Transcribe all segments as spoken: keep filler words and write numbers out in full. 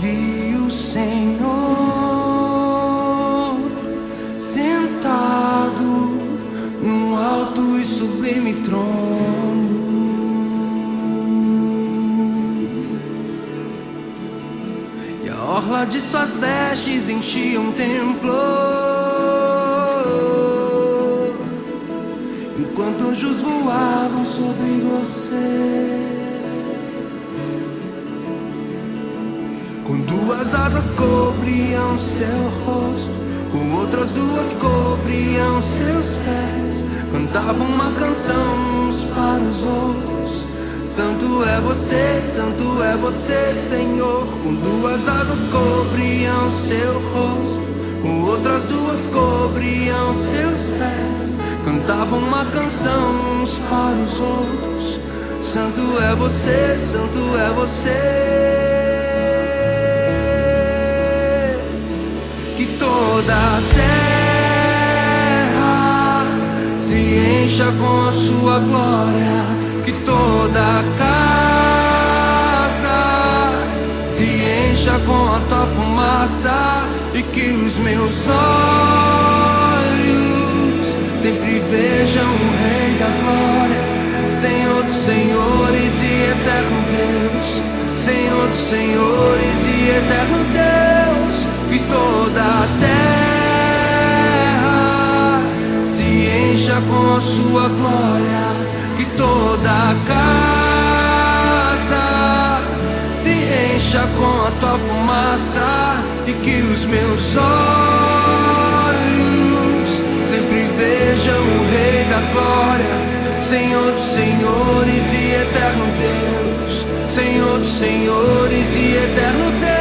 vi o Senhor sentado num alto e sublime trono, e a orla de suas vestes enchia um templo, enquanto anjos voavam sobre você. Com duas asas cobriam seu rosto, com outras duas cobriam seus pés. Cantavam uma canção uns para os outros: Santo é você, Santo é você, Senhor. Com duas asas cobriam seu rosto, com outras duas cobriam seus pés. Cantavam uma canção uns para os outros: Santo é você, Santo é você. Que toda a terra se encha com a sua glória, que toda a casa se encha com a tua fumaça, e que os meus olhos sempre vejam o Rei da glória, Senhor dos senhores e eterno Deus, Senhor dos senhores e eterno Deus. Que toda a terra se encha com a sua glória, que toda a casa se encha com a tua fumaça, e que os meus olhos sempre vejam o Rei da glória, Senhor dos senhores e eterno Deus, Senhor dos senhores e eterno Deus.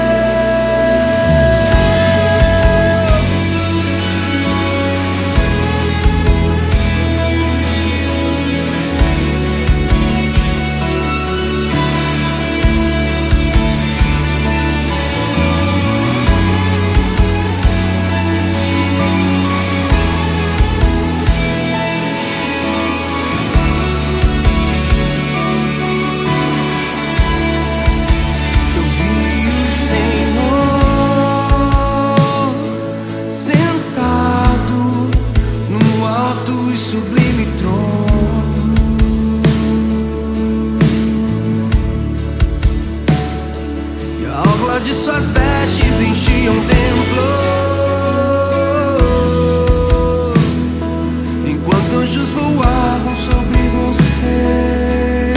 Sublime trono, e a orla de suas vestes enchia um templo, enquanto anjos voavam sobre você.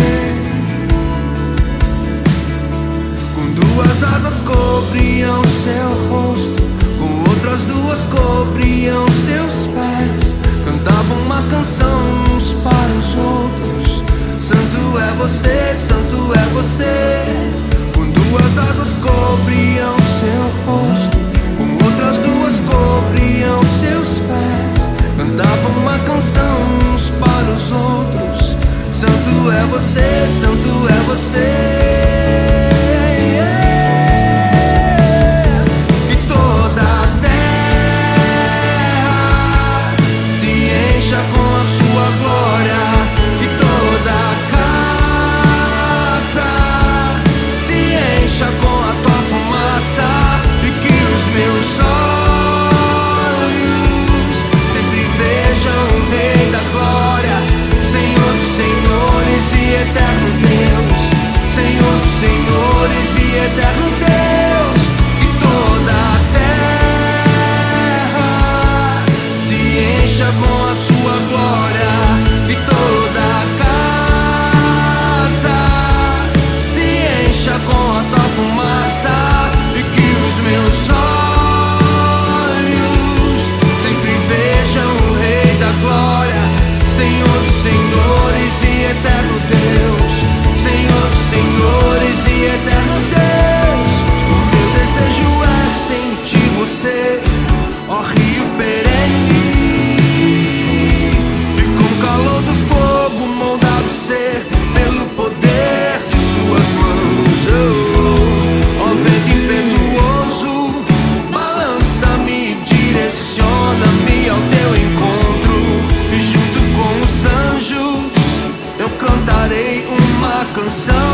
Com duas asas cobriam seu rosto, com outras duas cobriam seus pés. Cantavam uma canção uns para os outros: Santo é você, Santo é você. Com duas asas cobriam seu rosto, com outras duas cobriam seus pés. Cantavam uma canção uns para os outros: Santo é você, Santo é você. Eterno Deus, Senhor dos senhores e eterno Deus. Que toda a terra se encha com a sua glória, e toda a casa se encha com a tua fumaça, e que os meus olhos sempre vejam o Rei da glória, Senhor dos senhores e eterno Deus, Senhor dos senhores e eterno Deus. O meu desejo é sentir você, ó rio perene, e com calor do fogo moldado ser pelo poder de suas mãos. Oh, ó vento impetuoso, balança-me, direciona-me ao teu encontro, e junto com os anjos eu cantarei uma canção